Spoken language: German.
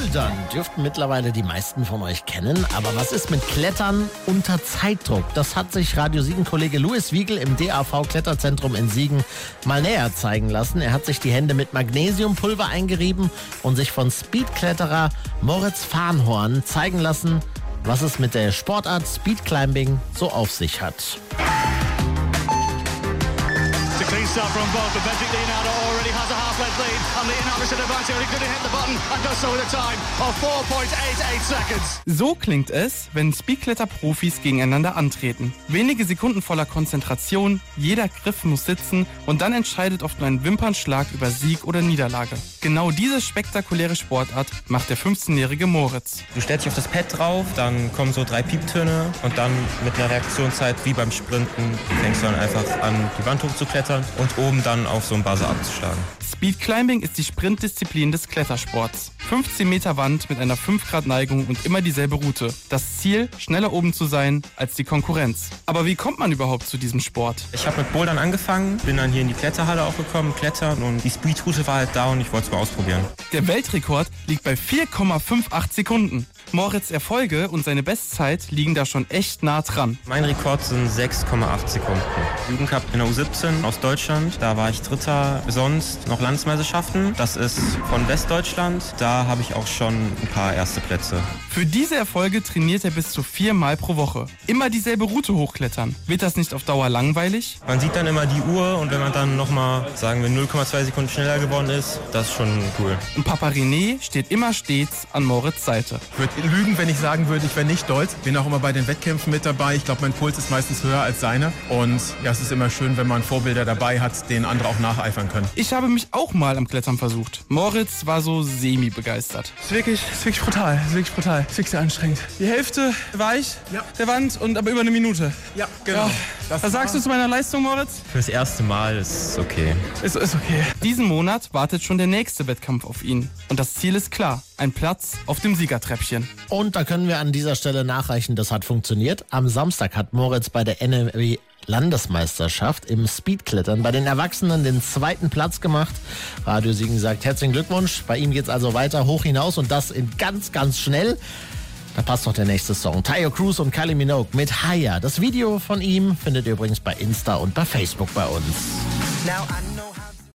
Bouldern dürften mittlerweile die meisten von euch kennen. Aber was ist mit Klettern unter Zeitdruck? Das hat sich Radio Siegen-Kollege Louis Wiegel im DAV-Kletterzentrum in Siegen mal näher zeigen lassen. Er hat sich die Hände mit Magnesiumpulver eingerieben und sich von Speedkletterer Moritz Farnhorn zeigen lassen, was es mit der Sportart Speedclimbing so auf sich hat. It's a clean start from both, but Benedict Leonardo already has a half-length lead, and Leonardo should advance here. He could have hit the button and does so with a time of 4.88 seconds. So klingt es, wenn Speedkletter-Profis gegeneinander antreten. Wenige Sekunden voller Konzentration, jeder Griff muss sitzen und dann entscheidet oft nur ein Wimpernschlag über Sieg oder Niederlage. Genau diese spektakuläre Sportart macht der 15-jährige Moritz. Du stellst dich auf das Pad drauf, dann kommen so 3 Pieptöne und dann mit einer Reaktionszeit wie beim Sprinten fängst du dann einfach an, die Wand hochzuklettern und oben dann auf so einen Buzzer abzuschlagen. Speedclimbing ist die Sprintdisziplin des Klettersports. 15 Meter Wand mit einer 5-Grad-Neigung und immer dieselbe Route. Das Ziel, schneller oben zu sein als die Konkurrenz. Aber wie kommt man überhaupt zu diesem Sport? Ich habe mit Bouldern angefangen, bin dann hier in die Kletterhalle auch gekommen, klettern und die Speedroute war halt da und ich wollte es mal ausprobieren. Der Weltrekord liegt bei 4,58 Sekunden. Moritz' Erfolge und seine Bestzeit liegen da schon echt nah dran. Mein Rekord sind 6,8 Sekunden. Jugendcup in der U17 aus Deutschland, da war ich Dritter. Sonst noch Landesmeisterschaften, das ist von Westdeutschland, da habe ich auch schon ein paar erste Plätze. Für diese Erfolge trainiert er bis zu 4 Mal pro Woche. Immer dieselbe Route hochklettern. Wird das nicht auf Dauer langweilig? Man sieht dann immer die Uhr und wenn man dann nochmal, sagen wir, 0,2 Sekunden schneller geworden ist, das ist schon cool. Und Papa René steht immer stets an Moritz' Seite. Ich würde lügen, wenn ich sagen würde, ich wäre nicht stolz. Bin auch immer bei den Wettkämpfen mit dabei. Ich glaube, mein Puls ist meistens höher als seiner. Und ja, es ist immer schön, wenn man Vorbilder dabei hat, denen andere auch nacheifern können. Ich habe mich auch mal am Klettern versucht. Moritz war so semi-begeistert. Es ist wirklich brutal. Es ist wirklich brutal. Es ist wirklich sehr anstrengend. Die Hälfte war ich der Wand und aber über eine Minute. Ja, genau. Was sagst du zu meiner Leistung, Moritz? Fürs erste Mal ist okay. Ist okay. Diesen Monat wartet schon der nächste Wettkampf auf ihn. Und das Ziel ist klar. Ein Platz auf dem Siegertreppchen. Und da können wir an dieser Stelle nachreichen, das hat funktioniert. Am Samstag hat Moritz bei der NRW Landesmeisterschaft im Speedklettern bei den Erwachsenen den 2. Platz gemacht. Radio Siegen sagt herzlichen Glückwunsch. Bei ihm geht's also weiter hoch hinaus und das in ganz, ganz schnell. Da passt noch der nächste Song. Taio Cruz und Kylie Minogue mit Higher. Das Video von ihm findet ihr übrigens bei Insta und bei Facebook bei uns. Now